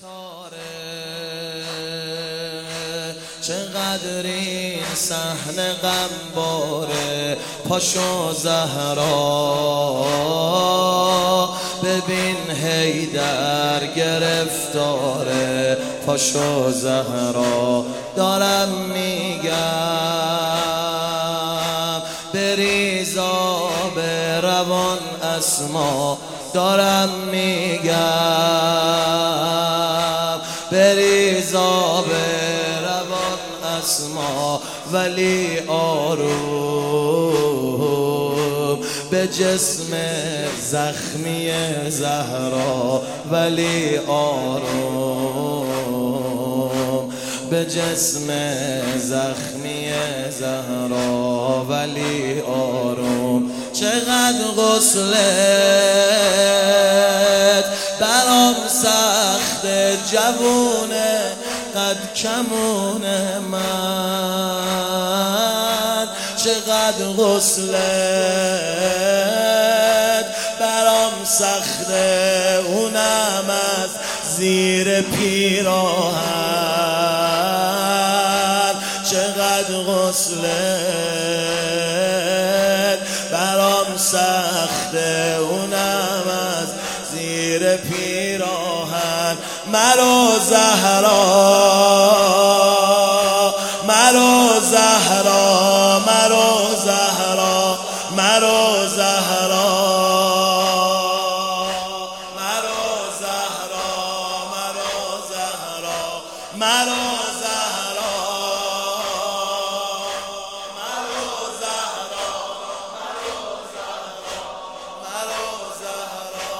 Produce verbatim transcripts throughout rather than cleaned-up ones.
ستاره چقدر این صحنه غمباره. پاشو زهرا ببین حیدر گرفتاره. پاشو زهرا دارم میگم بریزا به روان اسما. دارم میگم بریزا به روان اسما. ولی آروم به جسم زخمی زهرا. ولی آروم به جسم زخمی زهرا. ولی آروم چقدر غسلت برام سخت جوونه قد کمونه من. چقدر غسلت برام سخته اونم از زیر پیراهن. چقدر غسلت برام سخته اونم از زیر پیراهن. مرو زهرا مرو زهرا مرو زهرا مرو زهرا مرو زهرا مرو زهرا مرو زهرا مرو زهرا مرو زهرا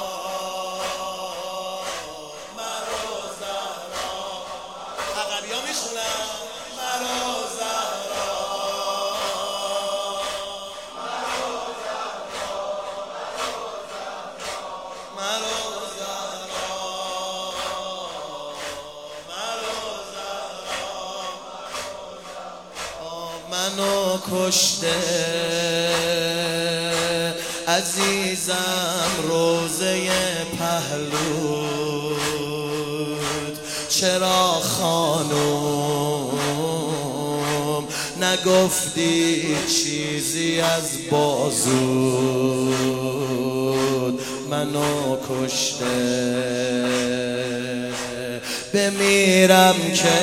مرو زهرا. عقبیا میخونم. مرو زهرا مرو زهرا مرو زهرا مرو زهرا. منو کشته عزیزم روزه پهلود. چرا خانوم نگفتی چیزی از بازود. منو کشته بمیرم که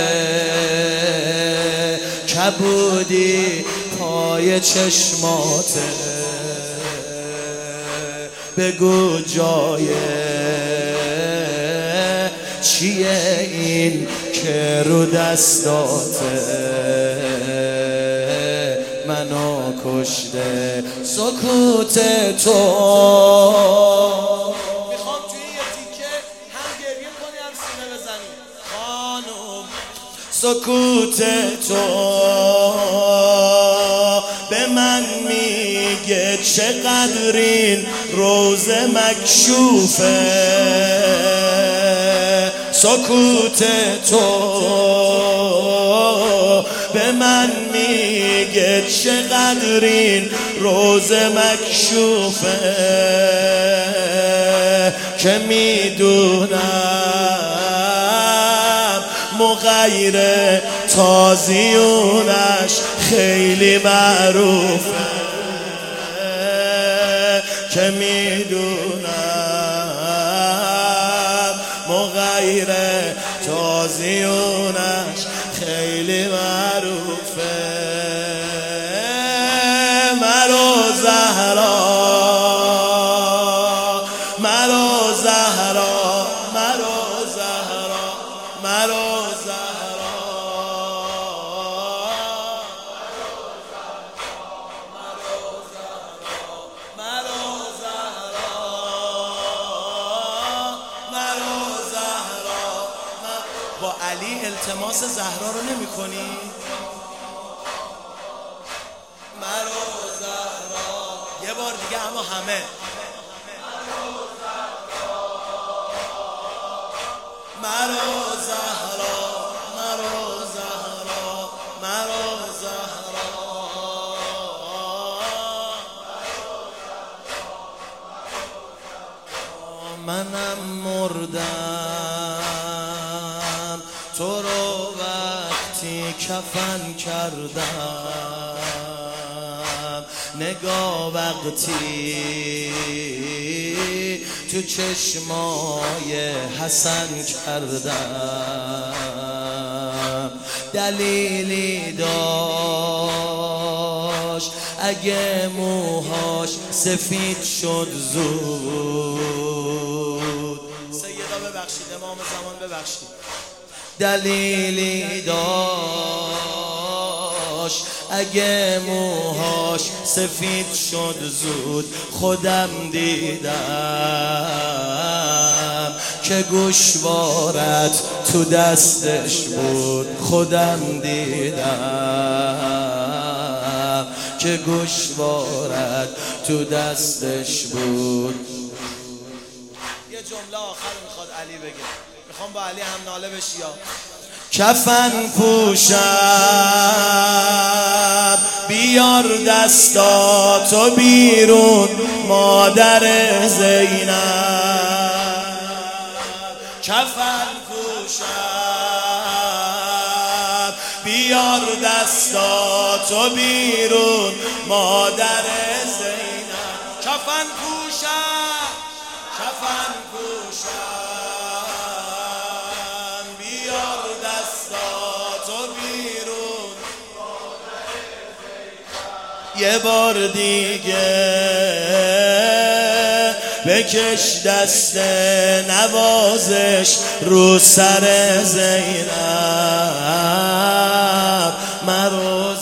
کبودی پای چشماته. بگو جای چیه این که رو دستاته. منو کشته سکوت تو. میخوام توی یه تیکه هم گریه کنی هم سینه بزنی. خانم سکوت تو به من میگه چقدر این روزه مکشوفه. سکوت تو به من میگه چقدر این روزه مکشوفه. که میدونم مغیر تازیونش خیلی معروفه. که میدونم مغیر تازیونش خیلی معروفه. مرو زهرا مرو زهرا مرو زهرا مرو زهرا مرو زهرا مرو زهرا. با علی التماس زهرا رو نمی کنی؟ مرو زهرا یه بار دیگه اما همه. مرو زهرا مرو زهرا مرو زهرا منم مردم کفن کردم، نگاه وقتی تو چشمای حسن کردم، دلیلی داشت اگه موهاش سفید شد زود. سیدا ببخشید، امام زمان ببخشید. دلیلی داشت اگه موهاش سفید شد زود، خودم دیدم که گوشوارت تو دستش بود، خودم دیدم که گوشوارت تو دستش بود. یه جمله آخر میخواد علی بگه، میخوام با علی هم ناله بشی. یا کفن پوشم بیار دستاتو بیرون مادر زینب، کفن پوشم بیار دستاتو بیرون مادر زینب، کفن پوشم کفن پوشم بیار دستاتو بیرون، یه بار دیگه بکش دست نوازش رو سر زینب، مرو